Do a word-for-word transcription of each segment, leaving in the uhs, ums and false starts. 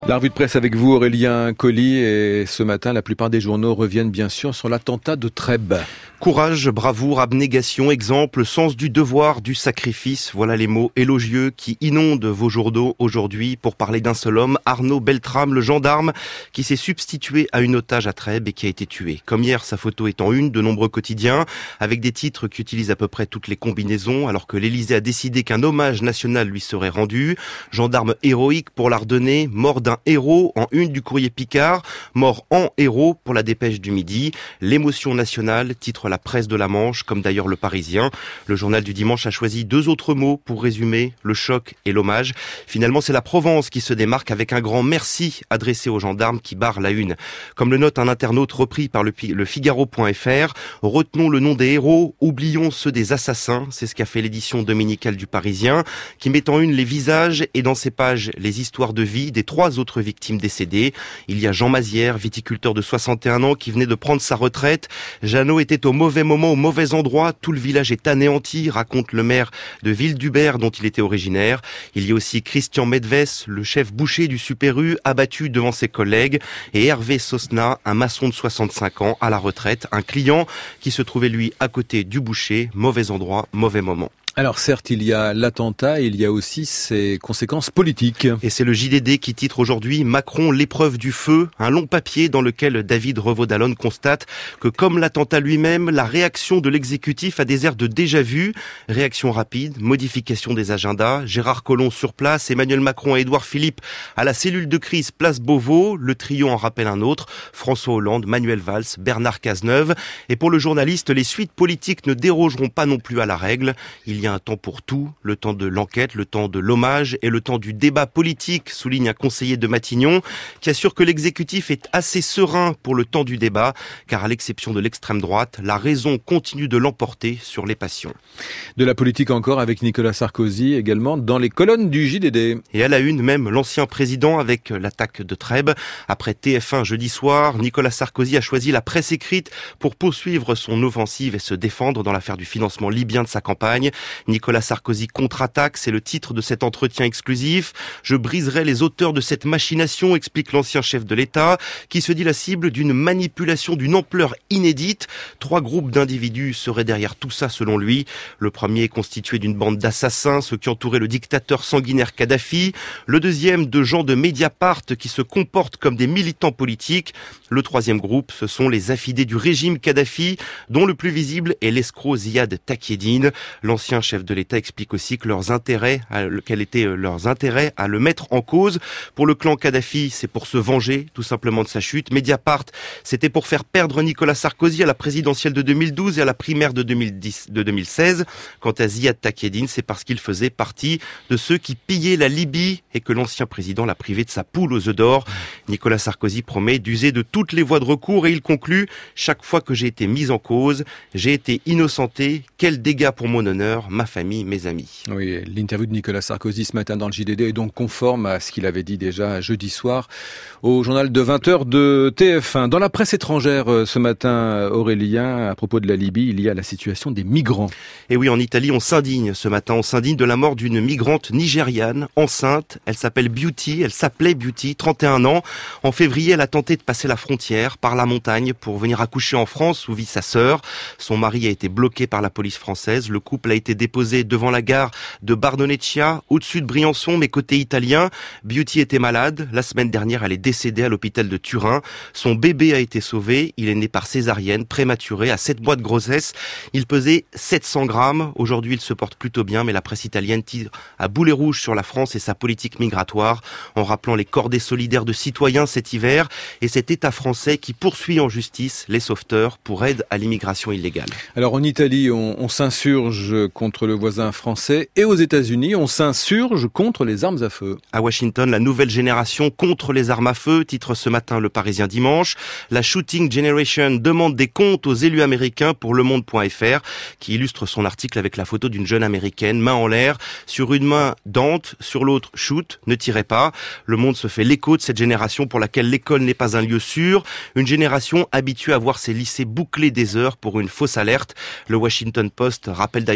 La revue de presse avec vous, Aurélien Colli, et ce matin, la plupart des journaux reviennent bien sûr sur l'attentat de Trèbes. Courage, bravoure, abnégation, exemple, sens du devoir, du sacrifice, voilà les mots élogieux qui inondent vos journaux aujourd'hui pour parler d'un seul homme, Arnaud Beltrame, le gendarme qui s'est substitué à une otage à Trèbes et qui a été tué. Comme hier, sa photo est en une de nombreux quotidiens, avec des titres qui utilisent à peu près toutes les combinaisons, alors que l'Élysée a décidé qu'un hommage national lui serait rendu. Gendarme héroïque pour l'Ardennais, mort d'un héros en une du Courrier Picard, mort en héros pour la Dépêche du Midi. L'émotion nationale, titre la presse de la Manche, comme d'ailleurs le Parisien. Le journal du dimanche a choisi deux autres mots pour résumer le choc et l'hommage. Finalement, c'est la Provence qui se démarque avec un grand merci adressé aux gendarmes qui barrent la une. Comme le note un internaute repris par le, le Figaro point F R, retenons le nom des héros, oublions ceux des assassins. C'est ce qu'a fait l'édition dominicale du Parisien, qui met en une les visages et dans ses pages les histoires de vie des trois autres victimes décédées. Il y a Jean Mazière, viticulteur de soixante et un ans, qui venait de prendre sa retraite. Jeannot était au mauvais moment, au mauvais endroit. Tout le village est anéanti, raconte le maire de Ville-du-Ber, dont il était originaire. Il y a aussi Christian Medves, le chef boucher du Super U, abattu devant ses collègues. Et Hervé Sosna, un maçon de soixante-cinq ans, à la retraite. Un client qui se trouvait, lui, à côté du boucher. Mauvais endroit, mauvais moment. Alors certes, il y a l'attentat, il y a aussi ses conséquences politiques. Et c'est le J D D qui titre aujourd'hui « Macron, l'épreuve du feu », un long papier dans lequel David Revaud-Dallon constate que comme l'attentat lui-même, la réaction de l'exécutif a des airs de déjà-vu. Réaction rapide, modification des agendas, Gérard Collomb sur place, Emmanuel Macron et Édouard Philippe à la cellule de crise place Beauvau, le trio en rappelle un autre, François Hollande, Manuel Valls, Bernard Cazeneuve. Et pour le journaliste, les suites politiques ne dérogeront pas non plus à la règle. Il Il y a un temps pour tout, le temps de l'enquête, le temps de l'hommage et le temps du débat politique, souligne un conseiller de Matignon, qui assure que l'exécutif est assez serein pour le temps du débat, car à l'exception de l'extrême droite, la raison continue de l'emporter sur les passions. De la politique encore avec Nicolas Sarkozy également dans les colonnes du J D D. Et à la une, même l'ancien président avec l'attaque de Trèbes. Après T F un jeudi soir, Nicolas Sarkozy a choisi la presse écrite pour poursuivre son offensive et se défendre dans l'affaire du financement libyen de sa campagne. Nicolas Sarkozy contre-attaque, c'est le titre de cet entretien exclusif. Je briserai les auteurs de cette machination, explique l'ancien chef de l'État, qui se dit la cible d'une manipulation d'une ampleur inédite. Trois groupes d'individus seraient derrière tout ça selon lui. Le premier est constitué d'une bande d'assassins, ceux qui entouraient le dictateur sanguinaire Kadhafi. Le deuxième de gens de Mediapart qui se comportent comme des militants politiques. Le troisième groupe, ce sont les affidés du régime Kadhafi, dont le plus visible est l'escroc Ziad Takieddine. L'ancien chef de l'État explique aussi que leurs intérêts, quel était leurs intérêts à le mettre en cause. Pour le clan Kadhafi, c'est pour se venger tout simplement de sa chute. Mediapart, c'était pour faire perdre Nicolas Sarkozy à la présidentielle de deux mille douze et à la primaire de deux mille dix, de deux mille seize. Quant à Ziad Takieddine, c'est parce qu'il faisait partie de ceux qui pillaient la Libye et que l'ancien président l'a privé de sa poule aux œufs d'or. Nicolas Sarkozy promet d'user de toutes les voies de recours et il conclut « Chaque fois que j'ai été mis en cause, j'ai été innocenté. Quel dégât pour mon honneur, ma famille, mes amis. » Oui, l'interview de Nicolas Sarkozy ce matin dans le J D D est donc conforme à ce qu'il avait dit déjà jeudi soir au journal de vingt heures de T F un. Dans la presse étrangère ce matin, Aurélien, à propos de la Libye, il y a la situation des migrants. Et oui, en Italie, on s'indigne ce matin. On s'indigne de la mort d'une migrante nigériane, enceinte. Elle s'appelle Beauty, elle s'appelait Beauty, trente et un ans. En février, elle a tenté de passer la frontière par la montagne pour venir accoucher en France où vit sa sœur. Son mari a été bloqué par la police française. Le couple a été déposé devant la gare de Bardonecchia, au-dessus de Briançon, mais côté italien. Beauty était malade. La semaine dernière, elle est décédée à l'hôpital de Turin. Son bébé a été sauvé. Il est né par césarienne, prématuré, à sept mois de grossesse. Il pesait sept cents grammes. Aujourd'hui, il se porte plutôt bien, mais la presse italienne tire à boulet rouge sur la France et sa politique migratoire, en rappelant les cordées solidaires de citoyens cet hiver et cet État français qui poursuit en justice les sauveteurs pour aide à l'immigration illégale. Alors en Italie, on, on s'insurge contre le voisin français et aux États-Unis, on s'insurge contre les armes à feu. À Washington, la nouvelle génération contre les armes à feu, titre ce matin le Parisien dimanche. La Shooting Generation demande des comptes aux élus américains pour le monde point F R, qui illustre son article avec la photo d'une jeune américaine, main en l'air, sur une main Dante, sur l'autre shoot, ne tirez pas. Le Monde se fait l'écho de cette génération pour laquelle l'école n'est pas un lieu sûr, une génération habituée à voir ses lycées boucler des heures pour une fausse alerte. Le Washington Post rappelle d'ailleurs que depuis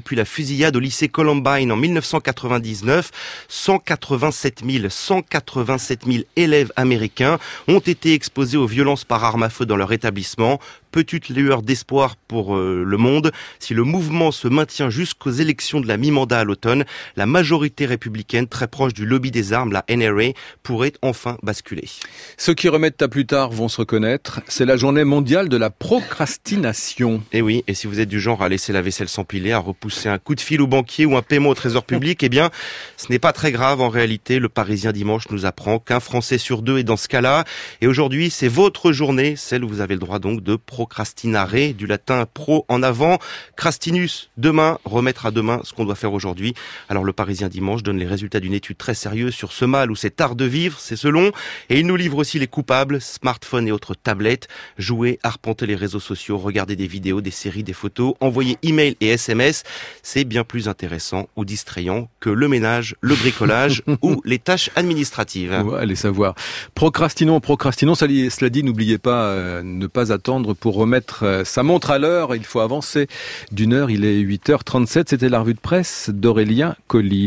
depuis la fusillade au lycée Columbine en mille neuf cent quatre-vingt-dix-neuf. cent quatre-vingt-sept mille, cent quatre-vingt-sept mille élèves américains ont été exposés aux violences par arme à feu dans leur établissement. Petite lueur d'espoir pour euh, le monde. Si le mouvement se maintient jusqu'aux élections de la mi-mandat à l'automne, la majorité républicaine, très proche du lobby des armes, la N R A, pourrait enfin basculer. Ceux qui remettent à plus tard vont se reconnaître. C'est la journée mondiale de la procrastination. Et oui, et si vous êtes du genre à laisser la vaisselle s'empiler, à repousser un coup de fil au banquier ou un paiement au trésor public, eh bien, ce n'est pas très grave en réalité. Le Parisien dimanche nous apprend qu'un Français sur deux est dans ce cas-là. Et aujourd'hui, c'est votre journée, celle où vous avez le droit donc de procrastinare, du latin pro en avant, crastinus, demain, remettre à demain ce qu'on doit faire aujourd'hui. Alors le Parisien dimanche donne les résultats d'une étude très sérieuse sur ce mal ou cet art de vivre, c'est selon, et il nous livre aussi les coupables, smartphones et autres tablettes, jouer, arpenter les réseaux sociaux, regarder des vidéos, des séries, des photos, envoyer email et S M S, c'est bien plus intéressant ou distrayant que le ménage, le bricolage ou les tâches administratives. On va aller savoir. Procrastinons, procrastinons, cela dit, n'oubliez pas, euh, ne pas attendre pour remettre euh, sa montre à l'heure, il faut avancer d'une heure, il est huit heures trente-sept, c'était la revue de presse d'Aurélien Colli.